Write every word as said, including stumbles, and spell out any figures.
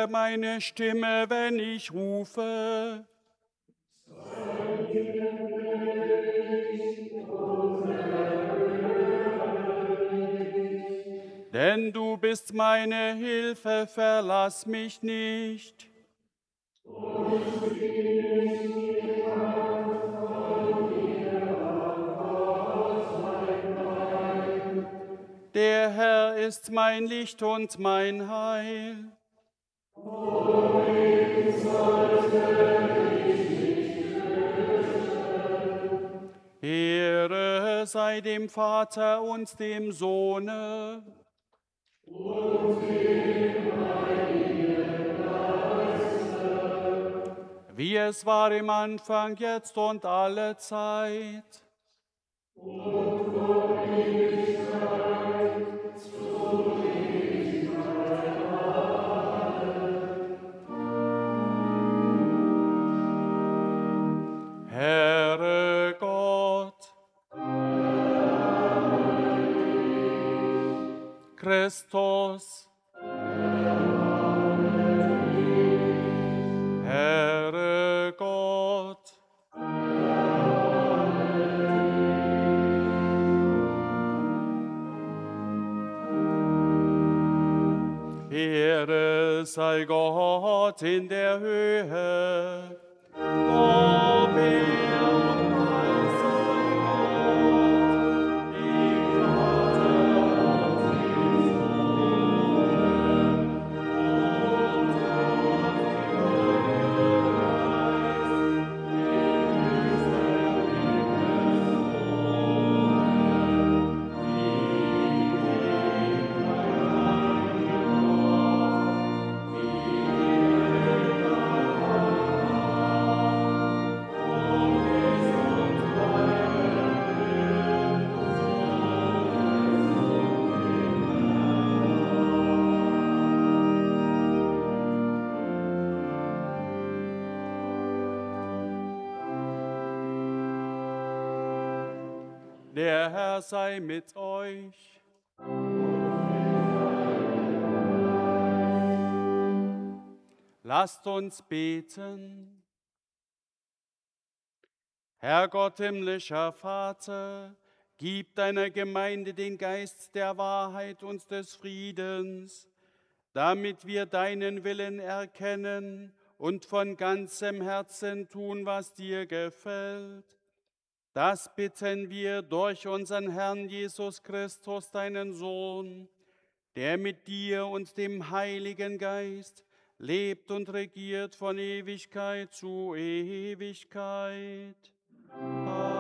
höre meine Stimme, wenn ich rufe. Denn du bist meine Hilfe, verlass mich nicht. Der Herr ist mein Licht und mein Heil. Ehre sei dem Vater und dem Sohne. Wie es war im Anfang, jetzt und alle Zeit. Herre Gott, Christus, Herre Gott, Ehre sei Gott in der Höhe. Lob, Ehr und Preis sei Gott, dem Vater und dem Sohne und auf dem Heiligen Geist, Der Herr sei mit euch. Lasst uns beten. Herr Gott, himmlischer Vater, gib deiner Gemeinde den Geist der Wahrheit und des Friedens, damit wir deinen Willen erkennen und von ganzem Herzen tun, was dir gefällt. Das bitten wir durch unseren Herrn Jesus Christus, deinen Sohn, der mit dir und dem Heiligen Geist lebt und regiert von Ewigkeit zu Ewigkeit. Amen.